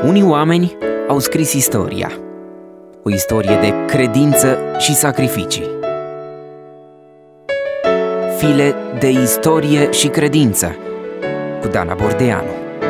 Unii oameni au scris istoria, o istorie de credință și sacrificii. File de istorie și credință cu Dana Bordeanu.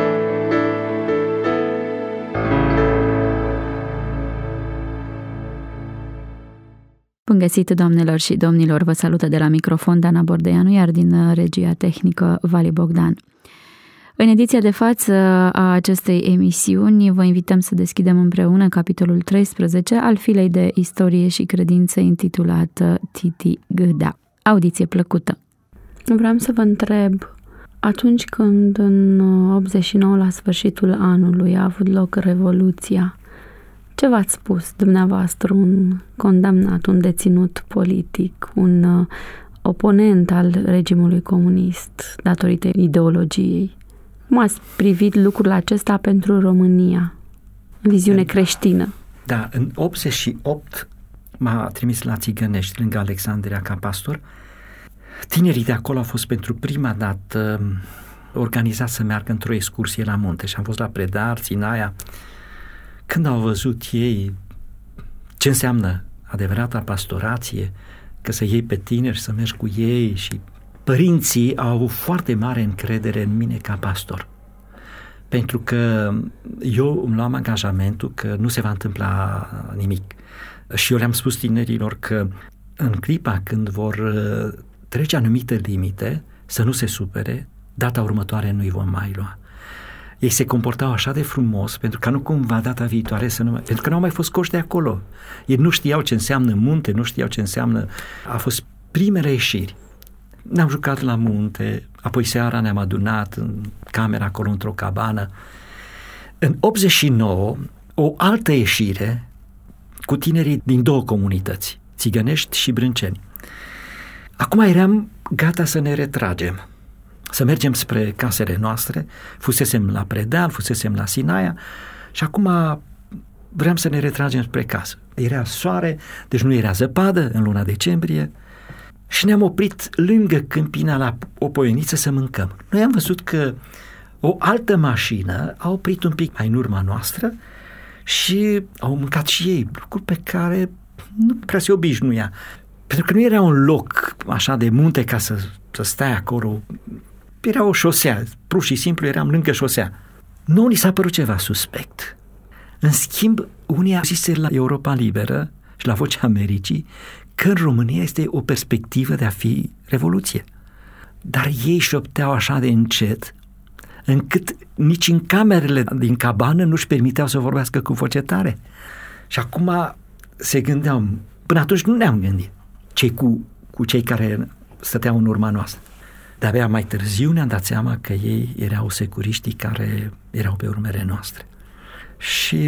Bun găsit, doamnelor și domnilor, vă salută de la microfon Dana Bordeanu, iar din regia tehnică Vali Bogdan. În ediția de față a acestei emisiuni vă invităm să deschidem împreună capitolul 13 al filei de istorie și credință intitulată Titi Gâdea. Audiție plăcută! Vreau să vă întreb, atunci când în 89, la sfârșitul anului, a avut loc Revoluția, ce v-ați spus dumneavoastră, un condamnat, un deținut politic, un oponent al regimului comunist datorită ideologiei? Cum ați privit lucrul acesta pentru România, în viziune creștină? Da, în 88 m-a trimis la Țigănești, lângă Alexandria, ca pastor. Tinerii de acolo au fost pentru prima dată organizați să meargă într-o excursie la munte și am fost la Predar, Sinaia. Când au văzut ei ce înseamnă adevărata pastorație, că să iei pe tineri, să mergi cu ei, și părinții au avut foarte mare încredere în mine ca pastor. Pentru că eu îmi luam angajamentul că nu se va întâmpla nimic. Și eu le-am spus tinerilor că în clipa când vor trece anumite limite, să nu se supere, data următoare nu-i vom mai lua. Ei se comportau așa de frumos, pentru că nu cumva data viitoare pentru că nu au mai fost scoși de acolo. Ei nu știau ce înseamnă munte, nu știau ce înseamnă... A fost primele ieșiri. Ne-am jucat la munte, apoi seara ne-am adunat în camera acolo într-o cabană. În 89, o altă ieșire cu tinerii din două comunități, Țigănești și Brânceni. Acum eram gata să ne retragem, să mergem spre casele noastre. Fusesem la Predeal, fusesem la Sinaia și acum vreau să ne retragem spre casă. Era soare, deci nu era zăpadă în luna decembrie și ne-am oprit lângă Câmpina la o poieniță să mâncăm. Noi am văzut că o altă mașină a oprit un pic mai în urma noastră și au mâncat și ei lucruri pe care nu prea se obișnuia. Pentru că nu era un loc așa de munte ca să stai acolo. Era o șosea, pur și simplu eram lângă șosea. Nu ni s-a părut ceva suspect. În schimb, unii au zis la Europa Liberă și la Vocea Americii că în România este o perspectivă de a fi revoluție. Dar ei șopteau așa de încet, încât nici în camerele din cabană nu-și permiteau să vorbească cu voce tare. Și acum se gândeau, până atunci nu ne-am gândit, cu cei care stăteau în urma noastră. De-abia mai târziu ne-am dat seama că ei erau securiștii care erau pe urmele noastre. Și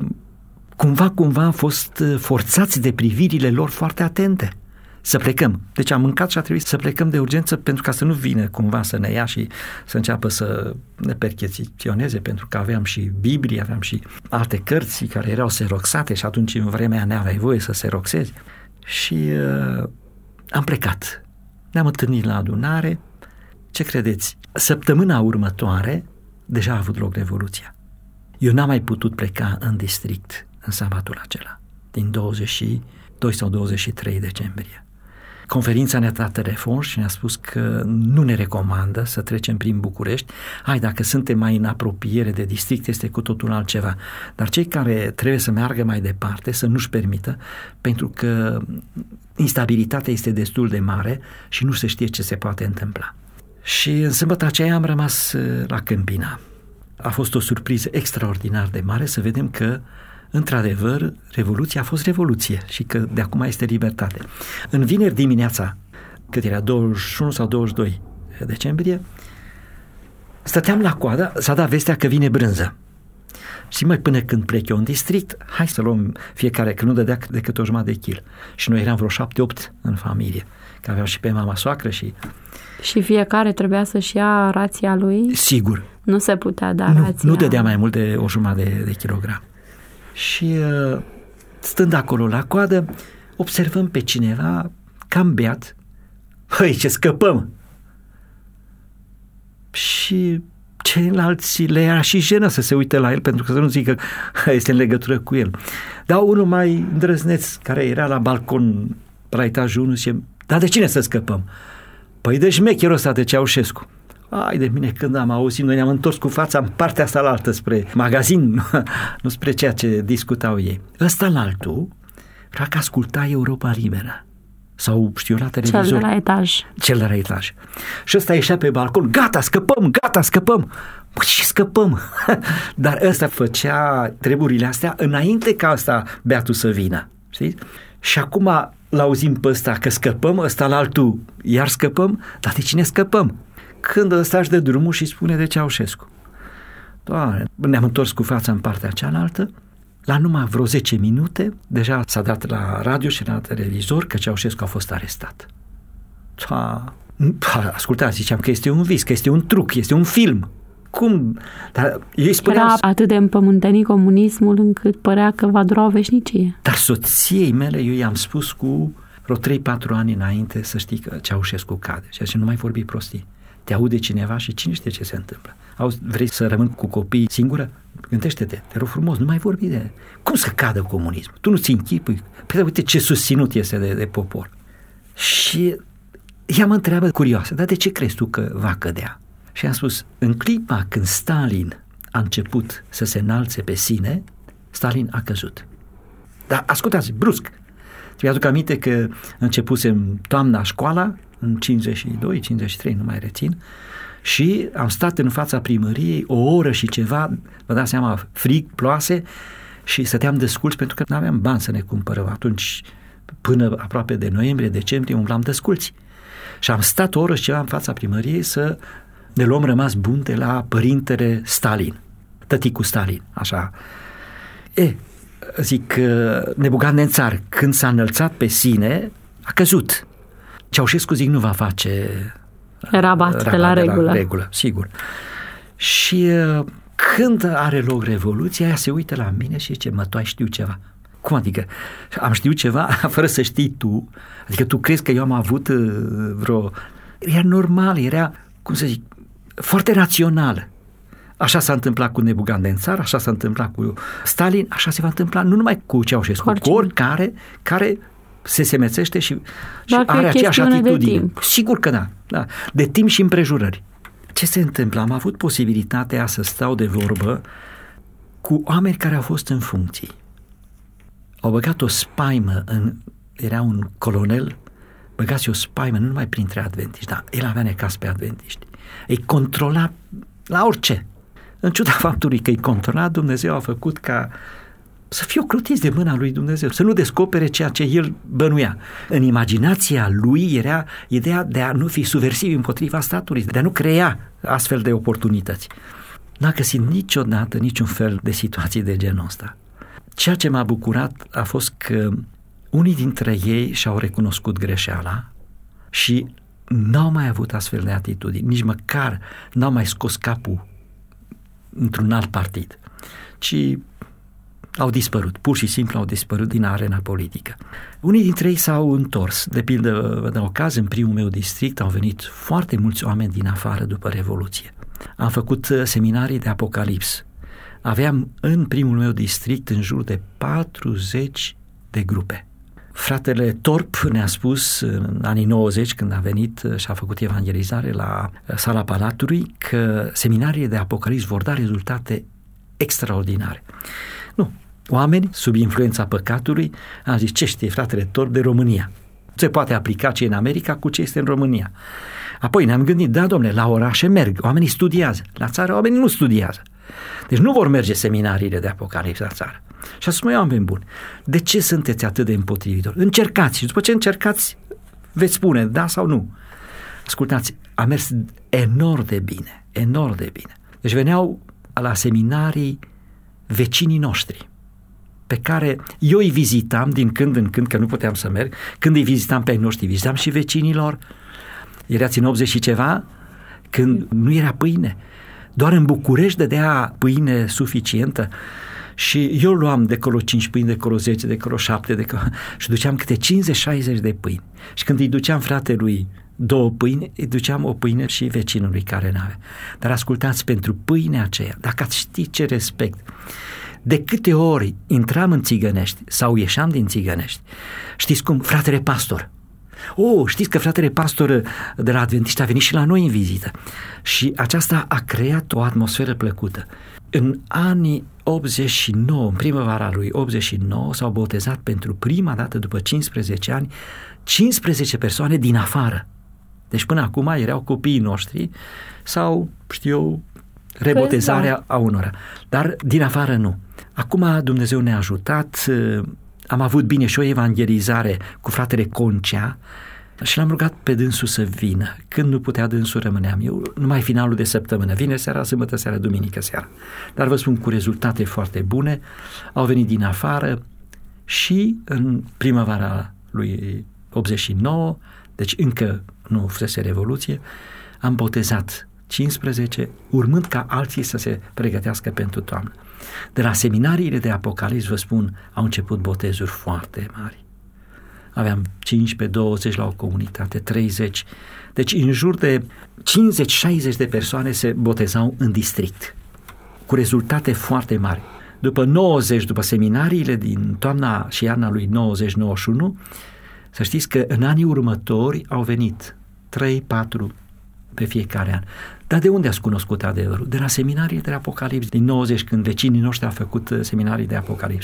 cumva am fost forțați de privirile lor foarte atente să plecăm. Deci am mâncat și a trebuit să plecăm de urgență pentru ca să nu vină cumva să ne ia și să înceapă să ne percheziționeze, pentru că aveam și Biblie, aveam și alte cărți care erau seroxate și atunci în vremea n-aveai voie să seroxezi. Și am plecat. Ne-am întâlnit la adunare. Ce credeți? Săptămâna următoare deja a avut loc Revoluția. Eu n-am mai putut pleca în district în sabatul acela, din 22 sau 23 decembrie. Conferința ne-a dat telefon și ne-a spus că nu ne recomandă să trecem prin București. Dacă suntem mai în apropiere de district, este cu totul altceva. Dar cei care trebuie să meargă mai departe să nu-și permită, pentru că instabilitatea este destul de mare și nu se știe ce se poate întâmpla. Și în sâmbătă aceea am rămas la Câmpina. A fost o surpriză extraordinar de mare să vedem că, într-adevăr, Revoluția a fost revoluție și că de acum este libertate. În vineri dimineața, cât era 21 sau 22 decembrie, stăteam la coadă, s-a dat vestea că vine brânză. Și până când plec eu în district, hai să luăm fiecare, că nu dădea decât o jumătate de kil. Și noi eram vreo 7-8 în familie, că aveau și pe mama soacră și... Și fiecare trebuia să-și ia rația lui? Sigur. Nu se putea da rația? Nu dădea mai mult de o jumătate de kilogram. Și stând acolo la coadă, observăm pe cineva cam beat. Hăi, ce scăpăm! Și ceilalți le era și jenă să se uite la el, pentru că să nu zică că este în legătură cu el. Dar unul mai îndrăzneț, care era la balcon la etajul 1, zice: dar de cine să scăpăm? Păi de șmecherul ăsta de Ceaușescu. Ai de mine, când am auzit, noi ne-am întors cu fața în partea asta la altă, spre magazin, nu spre ceea ce discutau ei. Ăsta la altul, vreau că asculta Europa Liberă. Sau știu la televizor. Cel de la etaj. Cel de la etaj. Și ăsta ieșea pe balcon: gata, scăpăm. Mă, ce scăpăm? Dar ăsta făcea treburile astea înainte ca ăsta beatul să vină. Știți? Și acum l-auzim pe ăsta că scăpăm, ăsta la altul iar scăpăm, dar de cine scăpăm? Când ăsta își dă drumul și spune de Ceaușescu. Doamne, ne-am întors cu fața în partea cealaltă, la numai vreo 10 minute, deja s-a dat la radio și la televizor că Ceaușescu a fost arestat. Ascultați, ziceam că este un vis, că este un truc, este un film. Cum? Dar ei spuneau... Era atât de împământenit comunismul încât părea că va dura o veșnicie. Dar soției mele, eu i-am spus cu vreo 3-4 ani înainte, să știi că Ceaușescu cade. Și așa, nu mai vorbi prostii. Te aude cineva și cine știe ce se întâmplă. Vrei să rămâni cu copii singură? Gândește-te, te rog frumos, nu mai vorbi de... Cum să cadă comunismul? Tu nu-ți închipui? Păi uite ce susținut este de popor. Și ea mă întreabă curioasă: dar de ce crezi tu că va cădea? Și am spus: în clipa când Stalin a început să se înalțe pe sine, Stalin a căzut. Dar ascultați, brusc. Mi-aduc aminte că începusem toamna școala, în 52, 53, nu mai rețin, și am stat în fața primăriei o oră și ceva, vă dați seama, frig, ploase, și stăteam desculți pentru că nu aveam bani să ne cumpărăm. Atunci, până aproape de noiembrie, decembrie, umblam desculți. Și am stat o oră și ceva în fața primăriei să ne luăm rămas bun de la părintele Stalin, tăticul Stalin, așa. Zic, Nebugan Țar, când s-a înălțat pe sine, a căzut. Ceaușescu, zic, nu va face rabat de la regulă. Sigur. Și când are loc Revoluția, ea se uită la mine și zice: mă, tu ai știu ceva. Cum adică? Am știut ceva fără să știi tu? Adică tu crezi că eu am avut vreo... Era normal, era, cum să zic, foarte rațional. Așa s-a întâmplat cu Nebugan Țar, așa s-a întâmplat cu Stalin, așa se va întâmpla nu numai cu Ceaușescu, cu oricare care se semețește și are aceeași atitudine. Sigur că da. De timp și împrejurări. Ce se întâmplă? Am avut posibilitatea să stau de vorbă cu oameni care au fost în funcții. Au băgat o spaimă era un colonel, băgați o spaimă nu numai printre adventiști, dar el avea necas pe adventiști. Îi controla la orice. În ciuda faptului că îi controla, Dumnezeu a făcut ca să fie ocrotiți de mâna lui Dumnezeu, să nu descopere ceea ce el bănuia. În imaginația lui era ideea de a nu fi subversiv împotriva statului, de a nu crea astfel de oportunități. N-a găsit niciodată niciun fel de situații de genul ăsta. Ceea ce m-a bucurat a fost că unii dintre ei și-au recunoscut greșeala și n-au mai avut astfel de atitudini, nici măcar n-au mai scos capul într-un alt partid, ci au dispărut, pur și simplu au dispărut din arena politică. Unii dintre ei s-au întors, de pildă, vă dau caz, în primul meu district au venit foarte mulți oameni din afară după Revoluție. Am făcut seminarii de apocalips. Aveam în primul meu district în jur de 40 de grupe. Fratele Torp ne-a spus în anii 90, când a venit și a făcut evangelizare la sala Palatului, că seminariile de apocalips vor da rezultate extraordinare. Nu, oameni sub influența păcatului, am zis: ce știe fratele Torp de România? Se poate aplica ce e în America cu ce este în România. Apoi ne-am gândit: da, domnule, la orașe merg, oamenii studiază, la țară oamenii nu studiază. Deci nu vor merge seminariile de apocalips la țară. Și a spus: măi, oameni buni, de ce sunteți atât de împotrivitori? Încercați și după ce încercați veți spune da sau nu. Ascultați, a mers enorm de bine. Deci veneau la seminarii vecinii noștri, pe care eu îi vizitam din când în când, că nu puteam să merg. Când îi vizitam pe ai noștri, vizitam și vecinilor. Erați în 80 și ceva, când nu era pâine. Doar în București dădea pâine suficientă și eu luam de acolo 5 pâini, de acolo 10, de acolo 7, și duceam câte 50-60 de pâini. Și când îi duceam fratelui 2 pâini, îi duceam o pâine și vecinului care n-avea. Dar ascultați, pentru pâinea aceea, dacă ați ști ce respect, de câte ori intram în Țigănești sau ieșeam din Țigănești, știți cum? Fratele pastor. Știți că fratele pastor de la Adventiști a venit și la noi în vizită. Și aceasta a creat o atmosferă plăcută. În anii 89, în primăvara lui 89, s-au botezat pentru prima dată după 15 ani 15 persoane din afară. Deci până acum erau copiii noștri sau, rebotezarea a unora. Dar din afară nu. Acum Dumnezeu ne-a ajutat, am avut bine și o evangelizare cu fratele Concea și l-am rugat pe dânsul să vină. Când nu putea dânsul, rămâneam eu, numai finalul de săptămână, vineri seara, sâmbătă seara, duminică seara. Dar vă spun, cu rezultate foarte bune, au venit din afară și în primăvara lui 89, deci încă nu fusese Revoluție, am botezat 15, urmând ca alții să se pregătească pentru toamnă. De la seminariile de Apocalips, vă spun, au început botezuri foarte mari. Aveam 15, 20 la o comunitate, 30. Deci în jur de 50-60 de persoane se botezau în district, cu rezultate foarte mari. După 90, după seminariile din toamna și iarna lui 90-91, să știți că în anii următori au venit 3-4 pe fiecare an. Dar de unde ați cunoscut adevărul? De la seminarii de Apocalips din 90, când vecinii noștri au făcut seminarii de Apocalips.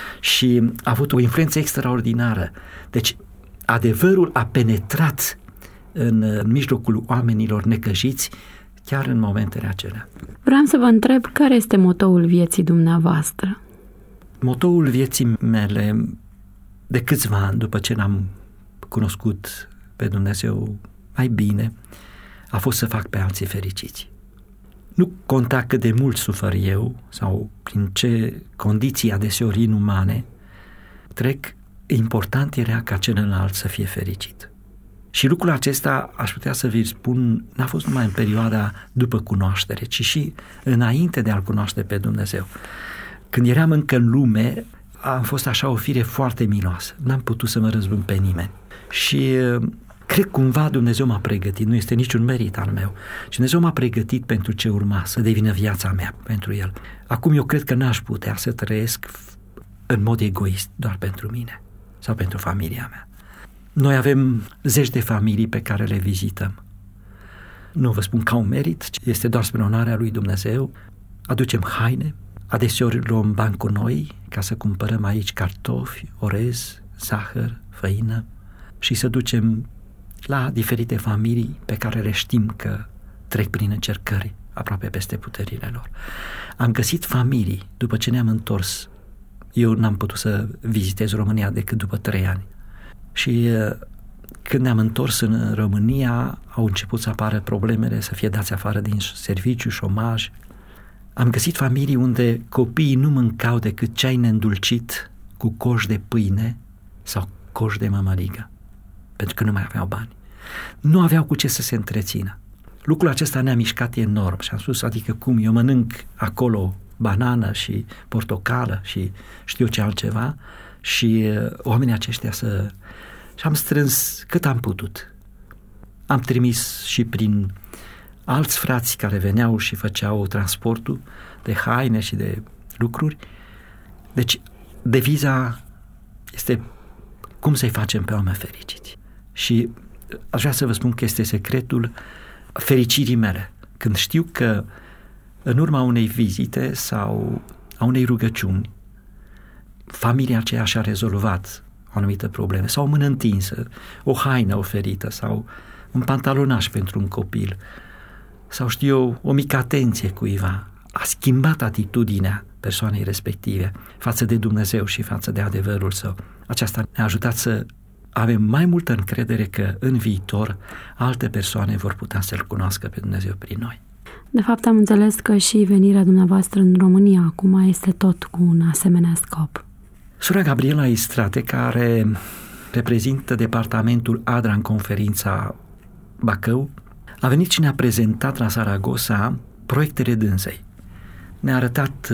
Și a avut o influență extraordinară. Deci adevărul a penetrat în mijlocul oamenilor necăjiți chiar în momentele acelea. Vreau să vă întreb, care este motoul vieții dumneavoastră? Motoul vieții mele, de câțiva ani după ce l-am cunoscut pe Dumnezeu mai bine, a fost să fac pe alții fericiți. Nu conta cât de mult sufăr eu sau prin ce condiții adeseori inumane trec, important era ca celălalt să fie fericit. Și lucrul acesta, aș putea să vi spun, n-a fost numai în perioada după cunoaștere, ci și înainte de a-L cunoaște pe Dumnezeu. Când eram încă în lume, am fost așa o fire foarte miloasă. N-am putut să mă răzbun pe nimeni. Și cred cumva Dumnezeu m-a pregătit, nu este niciun merit al meu. Și Dumnezeu m-a pregătit pentru ce urma, să devină viața mea pentru El. Acum eu cred că n-aș putea să trăiesc în mod egoist doar pentru mine sau pentru familia mea. Noi avem 10 de familii pe care le vizităm. Nu vă spun ca un merit, este doar spre onoarea lui Dumnezeu. Aducem haine, adeseori luăm bani cu noi ca să cumpărăm aici cartofi, orez, zahăr, făină și să ducem la diferite familii pe care le știm că trec prin încercări aproape peste puterile lor. Am găsit familii, după ce ne-am întors, eu n-am putut să vizitez România decât după 3 ani. Și când ne-am întors în România, au început să apară problemele, să fie dați afară din serviciu, șomaj. Am găsit familii unde copiii nu mâncau decât ceai neîndulcit cu coș de pâine sau coș de mămăligă, pentru că nu mai aveau bani. Nu aveau cu ce să se întrețină. Lucrul acesta ne-a mișcat enorm și am spus, adică cum, eu mănânc acolo banană și portocală și știu ce altceva și oamenii aceștia să... Și am strâns cât am putut. Am trimis și prin alți frați care veneau și făceau transportul de haine și de lucruri. Deci, deviza este cum să-i facem pe oameni fericiți. Și aș vrea să vă spun că este secretul fericirii mele. Când știu că în urma unei vizite sau a unei rugăciuni, familia aceea și-a rezolvat o anumită problemă, sau o mână întinsă, o haină oferită, sau un pantalonaș pentru un copil, sau știu eu, o mică atenție cuiva, a schimbat atitudinea persoanei respective față de Dumnezeu și față de adevărul Său. Aceasta ne-a ajutat să avem mai multă încredere că în viitor alte persoane vor putea să-L cunoască pe Dumnezeu prin noi. De fapt, am înțeles că și venirea dumneavoastră în România acum este tot cu un asemenea scop. Sora Gabriela Istrate, care reprezintă departamentul ADRA în conferința Bacău, a venit și ne-a prezentat la Saragossa proiectele dânsei. Ne-a arătat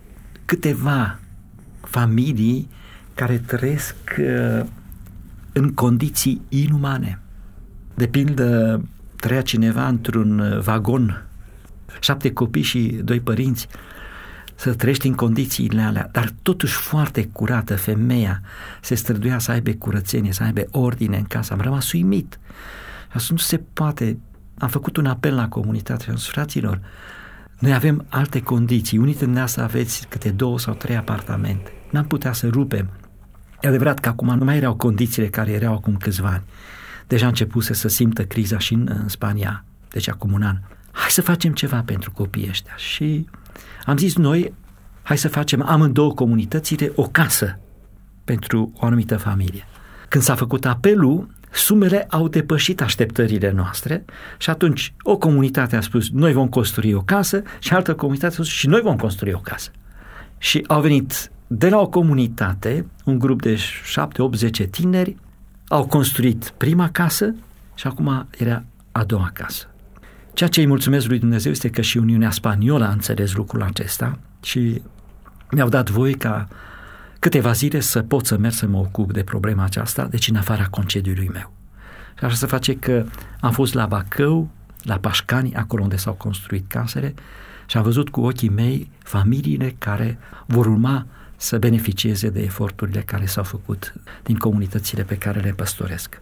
câteva familii care trăiesc în condiții inumane. De pildă, trăia cineva într-un vagon, 7 copii și 2 părinți, să trăiești în condițiile alea, dar totuși foarte curată. Femeia se străduia să aibă curățenie, să aibă ordine în casă. Am rămas uimit. Asta nu se poate. Am făcut un apel la comunitate și am zis, fraților, noi avem alte condiții. Unii dintre dumneavoastră aveți câte 2 sau 3 apartamente. N-am putea să rupem. E adevărat că acum nu mai erau condițiile care erau acum câțiva ani. Deja începuse să simtă criza și în Spania, deci acum un an. Hai să facem ceva pentru copiii ăștia. Și am zis noi, hai să facem amândouă comunitățile o casă pentru o anumită familie. Când s-a făcut apelul, sumele au depășit așteptările noastre și atunci o comunitate a spus, noi vom construi o casă, și altă comunitate a spus, și noi vom construi o casă. Și au venit de la o comunitate, un grup de 7, 8, 10 tineri, au construit prima casă și acum era a doua casă. Ceea ce îi mulțumesc lui Dumnezeu este că și Uniunea Spaniolă a înțeles lucrul acesta și mi-au dat voie ca câteva zile să pot să merg să mă ocup de problema aceasta, deci în afara concediului meu. Și așa se face că am fost la Bacău, la Pașcani, acolo unde s-au construit casele, și am văzut cu ochii mei familiile care vor urma să beneficieze de eforturile care s-au făcut din comunitățile pe care le păstoresc.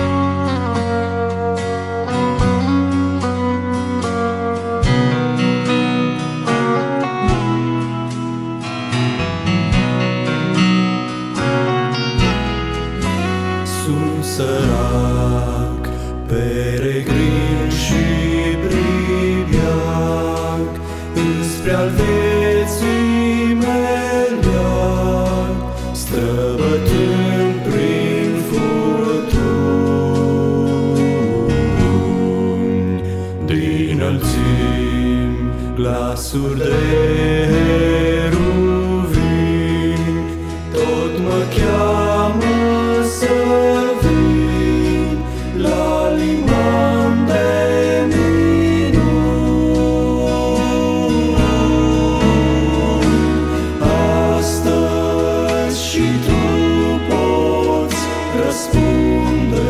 Sunt sărac, peregrin și bribeag, înspre al vieții meleag, străbătând prin furtuni. Din înălțimi glasuri de heruvim, tot mă cheamă să vin la liman de minuni. Astăzi și tu poți răspunde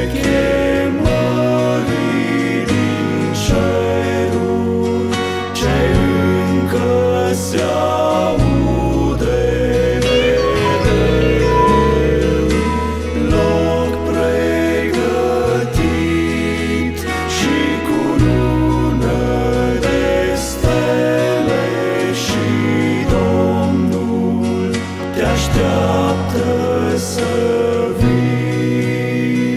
chemării din ceruri ce încă se aude. Loc pregătit și cu lună de stele și Domnul te așteaptă să vii.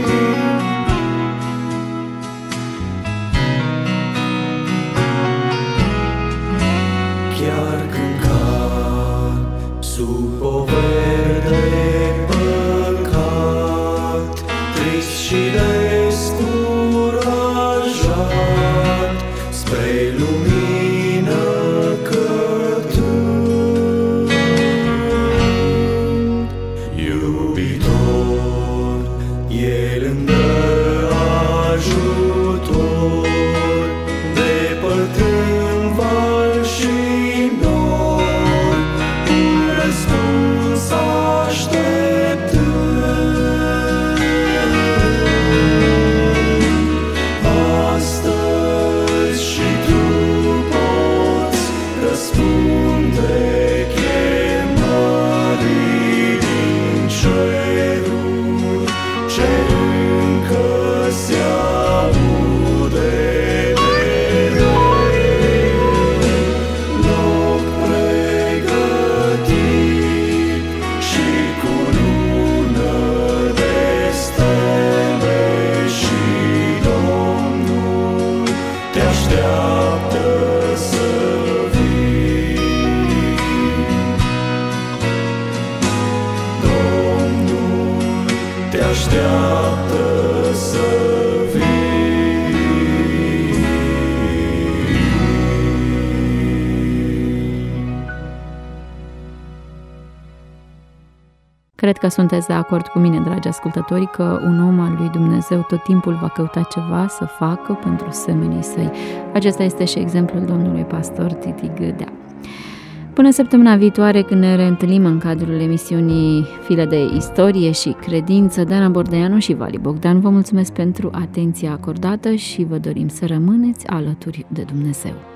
Chiar când cad sub poveri de păcat, trist și descurajat, spre lumină cătând, iubitor, El îmi dă ajutor, depărtând val și nor, un răspuns așteptând. Astăzi și tu poți răspunde chemării din ceruri ce încă se aude mereu. Loc pregătit și cu lună de stele și Domnul te așteaptă să vii. Domnul te așteaptă să vii. Cred că sunteți de acord cu mine, dragi ascultători, că un om al lui Dumnezeu tot timpul va căuta ceva să facă pentru semenii săi. Acesta este și exemplul domnului pastor Titi Gâdea. Până săptămâna viitoare, când ne reîntâlnim în cadrul emisiunii File de Istorie și Credință, Dana Bordeanu și Vali Bogdan vă mulțumesc pentru atenția acordată și vă dorim să rămâneți alături de Dumnezeu.